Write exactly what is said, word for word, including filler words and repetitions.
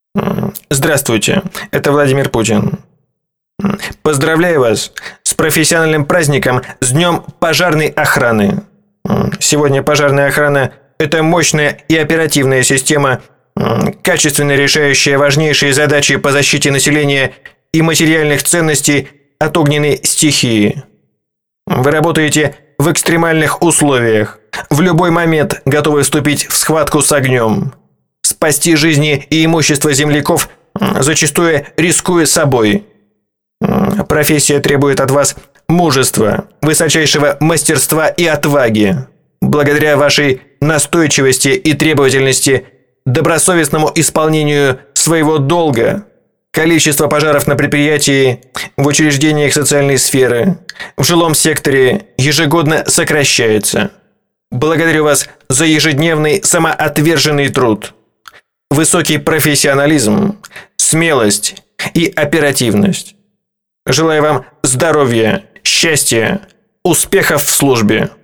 Здравствуйте, это Владимир Путин. Поздравляю вас с профессиональным праздником, с Днем пожарной охраны. Сегодня пожарная охрана – это мощная и оперативная система, качественно решающая важнейшие задачи по защите населения и материальных ценностей от огненной стихии. Вы работаете в экстремальных условиях, в любой момент готовы вступить в схватку с огнем, спасти жизни и имущество земляков, зачастую рискуя собой. Профессия требует от вас мужества, высочайшего мастерства и отваги. Благодаря вашей настойчивости и требовательности, добросовестному исполнению своего долга, количество пожаров на предприятии, в учреждениях социальной сферы, в жилом секторе ежегодно сокращается. Благодарю вас за ежедневный самоотверженный труд, высокий профессионализм, смелость и оперативность. Желаю вам здоровья, счастья, успехов в службе.